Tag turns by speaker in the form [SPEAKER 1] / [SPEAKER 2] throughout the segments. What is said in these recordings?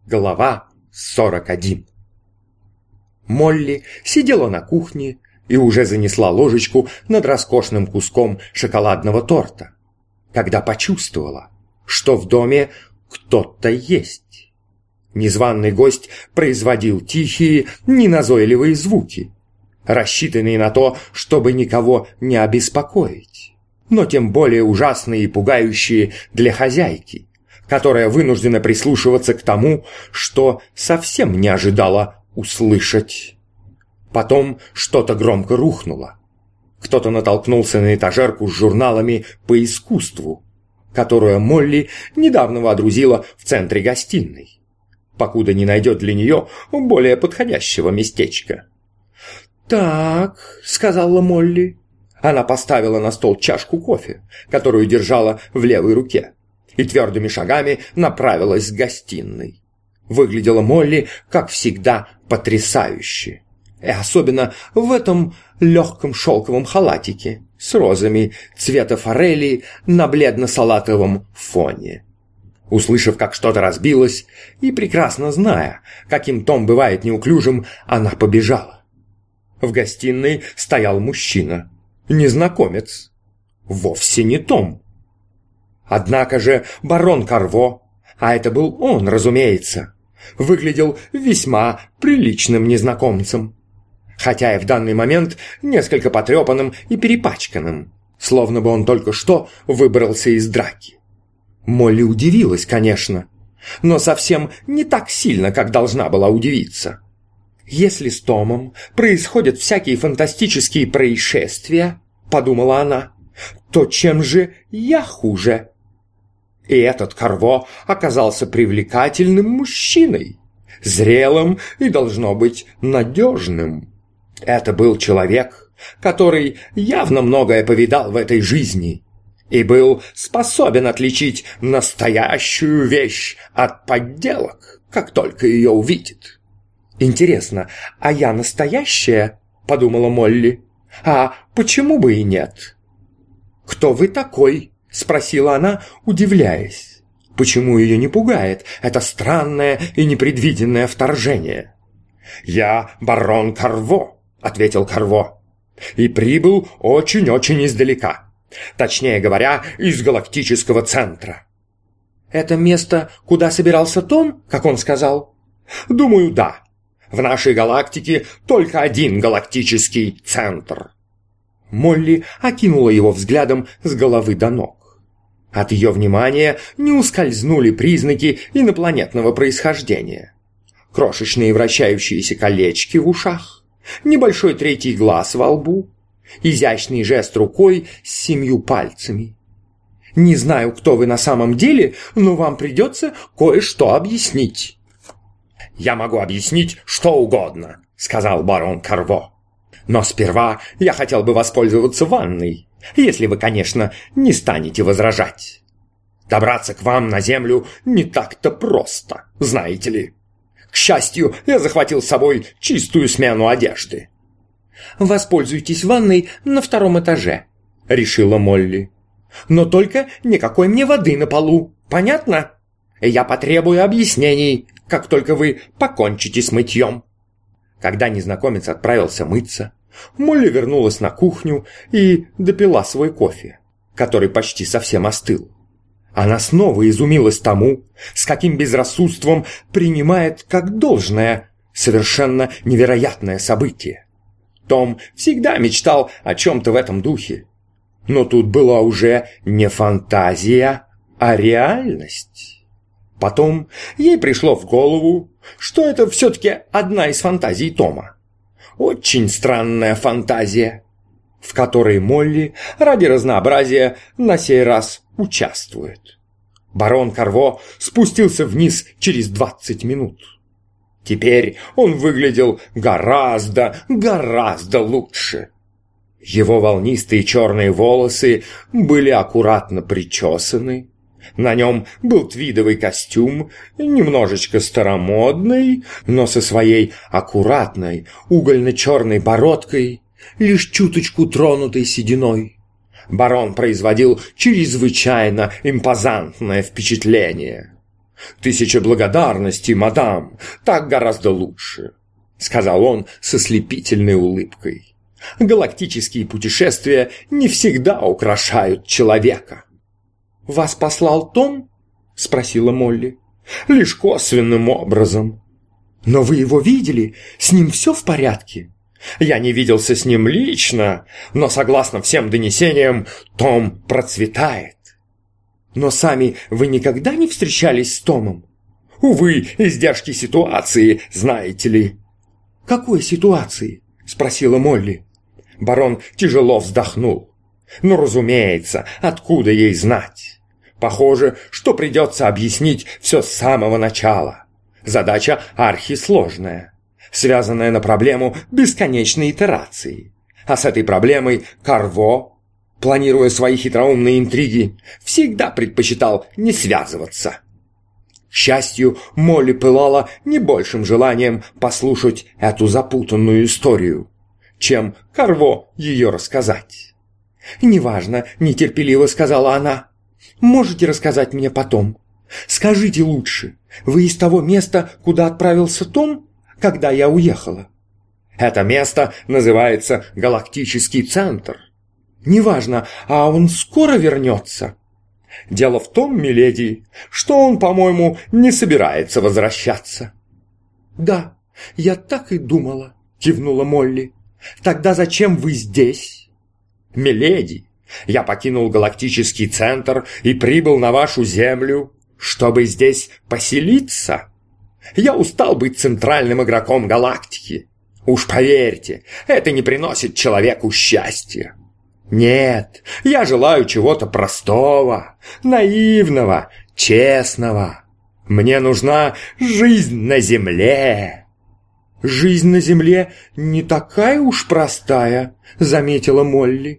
[SPEAKER 1] Глава 41. Молли сидела на кухне и уже занесла ложечку над роскошным куском шоколадного торта, когда почувствовала, что в доме кто-то есть. Незваный гость производил тихие, неназойливые звуки, рассчитанные на то, чтобы никого не обеспокоить, но тем более ужасные и пугающие для хозяйки, которая вынуждена прислушиваться к тому, что совсем не ожидала услышать. Потом что-то громко рухнуло. Кто-то натолкнулся на этажерку с журналами по искусству, которую Молли недавно водрузила в центре гостиной, покуда не найдет для нее более подходящего местечка. «Так», — сказала Молли. Она поставила на стол чашку кофе, которую держала в левой руке, и твердыми шагами направилась к гостиной. Выглядела Молли, как всегда, потрясающе. И особенно в этом легком шелковом халатике с розами цвета форели на бледно-салатовом фоне. Услышав, как что-то разбилось, и прекрасно зная, каким Том бывает неуклюжим, она побежала. В гостиной стоял мужчина, незнакомец, вовсе не Том. Однако же барон Карво, а это был он, разумеется, выглядел весьма приличным незнакомцем, хотя и в данный момент несколько потрепанным и перепачканным, словно бы он только что выбрался из драки. Молли удивилась, конечно, но совсем не так сильно, как должна была удивиться. «Если с Томом происходят всякие фантастические происшествия, — подумала она, — то чем же я хуже?» И этот Карво оказался привлекательным мужчиной, зрелым и, должно быть, надежным. Это был человек, который явно многое повидал в этой жизни и был способен отличить настоящую вещь от подделок, как только ее увидит. «Интересно, а я настоящая?» — подумала Молли. «А почему бы и нет?» «Кто вы такой?» — спросила она, удивляясь. Почему ее не пугает это странное и непредвиденное вторжение? «Я барон Карво», — ответил Карво, — «и прибыл очень-очень издалека. Точнее говоря, из галактического центра». «Это место, куда собирался Том, как он сказал?» «Думаю, да. В нашей галактике только один галактический центр». Молли окинула его взглядом с головы до ног. От ее внимания не ускользнули признаки инопланетного происхождения. Крошечные вращающиеся колечки в ушах, небольшой третий глаз во лбу, изящный жест рукой с 7 пальцами. «Не знаю, кто вы на самом деле, но вам придется кое-что объяснить». «Я могу объяснить что угодно», — сказал барон Карво. «Но сперва я хотел бы воспользоваться ванной, если вы, конечно, не станете возражать. Добраться к вам на землю не так-то просто, знаете ли. К счастью, я захватил с собой чистую смену одежды». «Воспользуйтесь ванной на 2-м этаже», — решила Молли. «Но только никакой мне воды на полу, понятно? Я потребую объяснений, как только вы покончите с мытьем». Когда незнакомец отправился мыться, Молли вернулась на кухню и допила свой кофе, который почти совсем остыл. Она снова изумилась тому, с каким безрассудством принимает как должное совершенно невероятное событие. Том всегда мечтал о чем-то в этом духе. Но тут была уже не фантазия, а реальность. Потом ей пришло в голову, что это все-таки одна из фантазий Тома. Очень странная фантазия, в которой Молли ради разнообразия на сей раз участвует. Барон Карво спустился вниз через 20 минут. Теперь он выглядел гораздо лучше. Его волнистые черные волосы были аккуратно причесаны. На нем был твидовый костюм, немножечко старомодный, но со своей аккуратной угольно-черной бородкой, лишь чуточку тронутой сединой. Барон производил чрезвычайно импозантное впечатление. «Тысяча благодарностей, мадам, так гораздо лучше», — сказал он с ослепительной улыбкой. «Галактические путешествия не всегда украшают человека». «Вас послал Том?» — спросила Молли. «Лишь косвенным образом». «Но вы его видели? С ним все в порядке?» «Я не виделся с ним лично, но, согласно всем донесениям, Том процветает». «Но сами вы никогда не встречались с Томом?» «Увы, издержки ситуации, знаете ли». «Какой ситуации?» — спросила Молли. Барон тяжело вздохнул. «Ну, разумеется, откуда ей знать? Похоже, что придется объяснить все с самого начала. Задача архисложная, связанная на проблему бесконечной итерации. А с этой проблемой Карво, планируя свои хитроумные интриги, всегда предпочитал не связываться». К счастью, Молли пылала не большим желанием послушать эту запутанную историю, чем Карво ее рассказать. «Неважно», — нетерпеливо сказала она. «Можете рассказать мне потом? Скажите лучше, вы из того места, куда отправился Том, когда я уехала?» «Это место называется Галактический центр». «Неважно, а он скоро вернется?» «Дело в том, миледи, что он, по-моему, не собирается возвращаться». «Да, я так и думала», — кивнула Молли. «Тогда зачем вы здесь?» «Миледи, я покинул Галактический центр и прибыл на вашу землю, чтобы здесь поселиться. Я устал быть центральным игроком галактики. Уж поверьте, это не приносит человеку счастья. Нет, я желаю чего-то простого, наивного, честного. Мне нужна жизнь на земле». «Жизнь на земле не такая уж простая», — заметила Молли.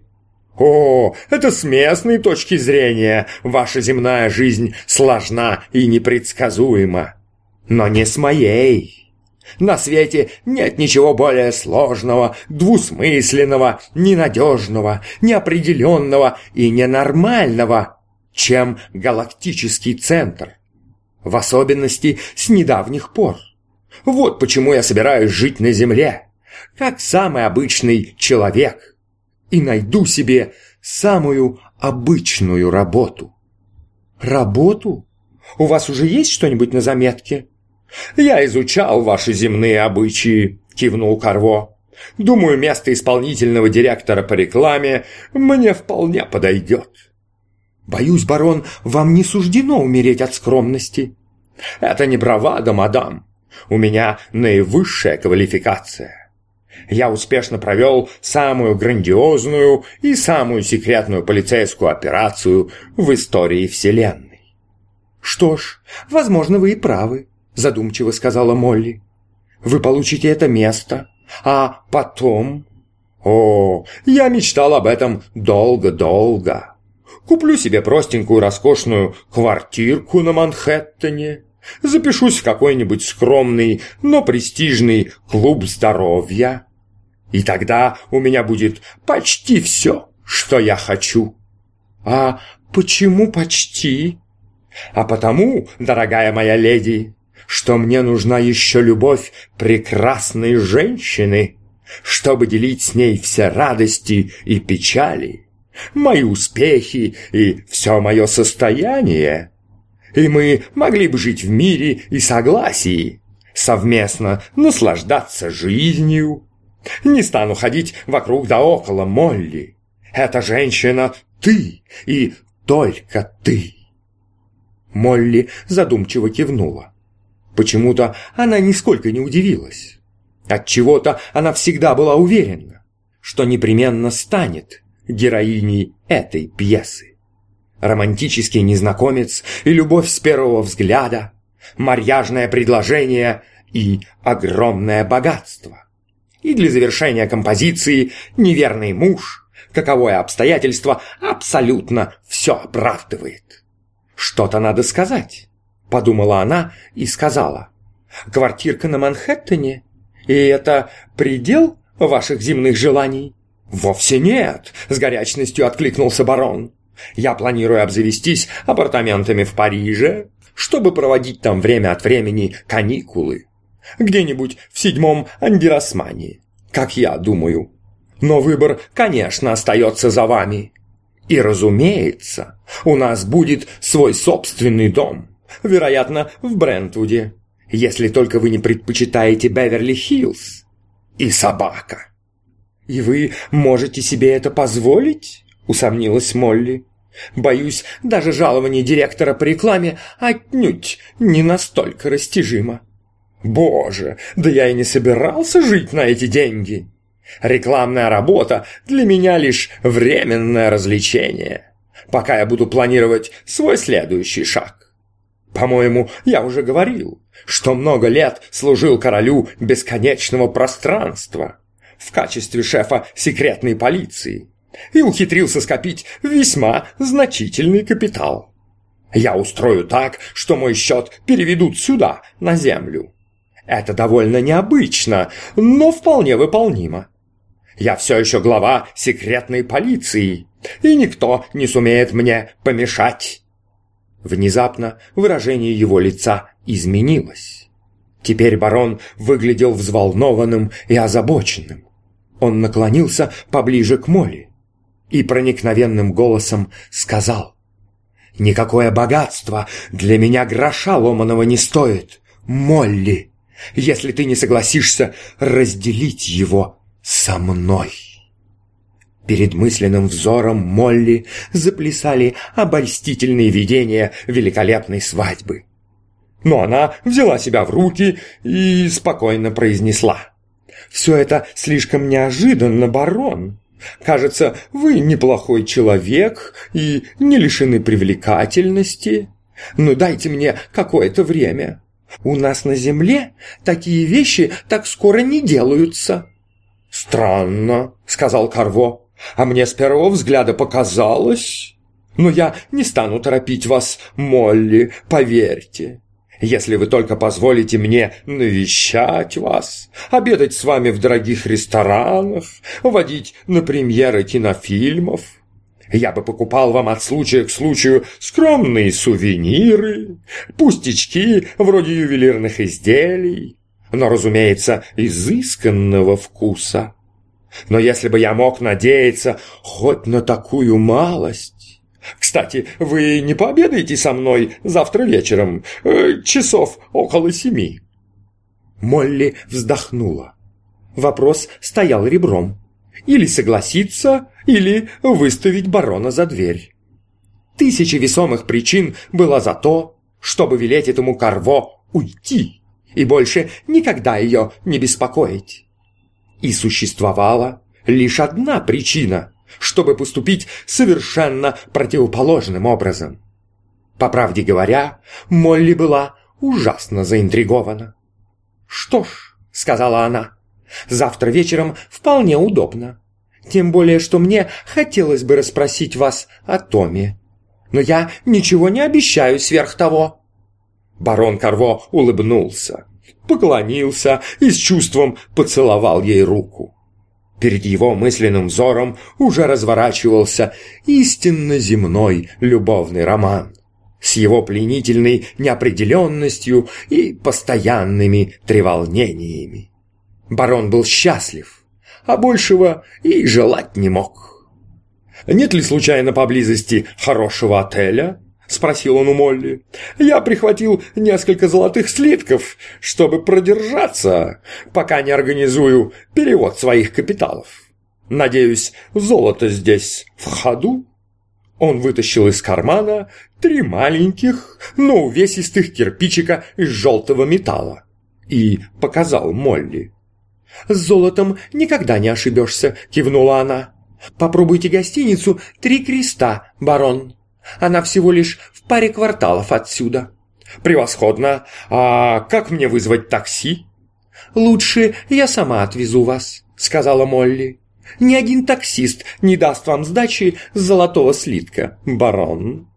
[SPEAKER 1] «О, это с местной точки зрения ваша земная жизнь сложна и непредсказуема. Но не с моей. На свете нет ничего более сложного, двусмысленного, ненадежного, неопределенного и ненормального, чем галактический центр. В особенности с недавних пор. Вот почему я собираюсь жить на Земле, как самый обычный человек, и найду себе самую обычную работу». «Работу? У вас уже есть что-нибудь на заметке?» «Я изучал ваши земные обычаи», — кивнул Карво. «Думаю, место исполнительного директора по рекламе мне вполне подойдет». «Боюсь, барон, вам не суждено умереть от скромности». «Это не бравада, мадам. У меня наивысшая квалификация. Я успешно провел самую грандиозную и самую секретную полицейскую операцию в истории Вселенной». «Что ж, возможно, вы и правы», — задумчиво сказала Молли. «Вы получите это место, а потом...» «О, я мечтал об этом долго-долго. Куплю себе простенькую роскошную квартирку на Манхэттене, запишусь в какой-нибудь скромный, но престижный клуб здоровья, и тогда у меня будет почти все, что я хочу». «А почему почти?» «А потому, дорогая моя леди, что мне нужна еще любовь прекрасной женщины, чтобы делить с ней все радости и печали, мои успехи и все мое состояние. И мы могли бы жить в мире и согласии, совместно наслаждаться жизнью. Не стану ходить вокруг да около, Молли. Эта женщина ты и только ты». Молли задумчиво кивнула. Почему-то она нисколько не удивилась. Отчего-то она всегда была уверена, что непременно станет героиней этой пьесы. Романтический незнакомец и любовь с первого взгляда, марьяжное предложение и огромное богатство. И для завершения композиции неверный муж, каковое обстоятельство абсолютно все оправдывает. «Что-то надо сказать», — подумала она и сказала. «Квартирка на Манхэттене? И это предел ваших земных желаний?» «Вовсе нет», — с горячностью откликнулся барон. «Я планирую обзавестись апартаментами в Париже, чтобы проводить там время от времени каникулы. Где-нибудь в 7-м Андиросмане, как я думаю. Но выбор, конечно, остается за вами. И, разумеется, у нас будет свой собственный дом, вероятно, в Брентвуде, если только вы не предпочитаете Беверли-Хиллз. И собака. «И вы можете себе это позволить?» — усомнилась Молли. «Боюсь, даже жалование директора по рекламе отнюдь не настолько растяжимо». «Боже, да я и не собирался жить на эти деньги. Рекламная работа для меня лишь временное развлечение, пока я буду планировать свой следующий шаг. По-моему, я уже говорил, что много лет служил королю бесконечного пространства в качестве шефа секретной полиции и ухитрился скопить весьма значительный капитал. Я устрою так, что мой счет переведут сюда, на землю. Это довольно необычно, но вполне выполнимо. Я все еще глава секретной полиции, и никто не сумеет мне помешать». Внезапно выражение его лица изменилось. Теперь барон выглядел взволнованным и озабоченным. Он наклонился поближе к Молли и проникновенным голосом сказал: «Никакое богатство для меня гроша ломаного не стоит, Молли, если ты не согласишься разделить его со мной». Перед мысленным взором Молли заплясали обольстительные видения великолепной свадьбы. Но она взяла себя в руки и спокойно произнесла: «Все это слишком неожиданно, барон. Кажется, вы неплохой человек и не лишены привлекательности. Но дайте мне какое-то время. У нас на земле такие вещи так скоро не делаются». «Странно», — сказал Карво. «А мне с первого взгляда показалось. Но я не стану торопить вас, Молли, поверьте. Если вы только позволите мне навещать вас, обедать с вами в дорогих ресторанах, водить на премьеры кинофильмов, я бы покупал вам от случая к случаю скромные сувениры, пустячки вроде ювелирных изделий, но, разумеется, изысканного вкуса. Но если бы я мог надеяться хоть на такую малость... Кстати, вы не пообедаете со мной завтра вечером, часов около 7?» Молли вздохнула. Вопрос стоял ребром. Или согласиться, или выставить барона за дверь. Тысячи весомых причин было за то, чтобы велеть этому Карво уйти и больше никогда ее не беспокоить. И существовала лишь одна причина, чтобы поступить совершенно противоположным образом. По правде говоря, Молли была ужасно заинтригована. «Что ж», — сказала она, — «завтра вечером вполне удобно. Тем более, что мне хотелось бы расспросить вас о Томе. Но я ничего не обещаю сверх того». Барон Карво улыбнулся, поклонился и с чувством поцеловал ей руку. Перед его мысленным взором уже разворачивался истинно земной любовный роман с его пленительной неопределенностью и постоянными треволнениями. Барон был счастлив, а большего и желать не мог. «Нет ли случайно поблизости хорошего отеля?» — спросил он у Молли. «Я прихватил несколько золотых слитков, чтобы продержаться, пока не организую перевод своих капиталов. Надеюсь, золото здесь в ходу?» Он вытащил из кармана 3 маленьких, но увесистых кирпичика из желтого металла и показал Молли. «С золотом никогда не ошибешься», — кивнула она. «Попробуйте гостиницу «Три креста», барон. Она всего лишь в паре кварталов отсюда». «Превосходно! А как мне вызвать такси?» «Лучше я сама отвезу вас», — сказала Молли. «Ни один таксист не даст вам сдачи с золотого слитка, барон».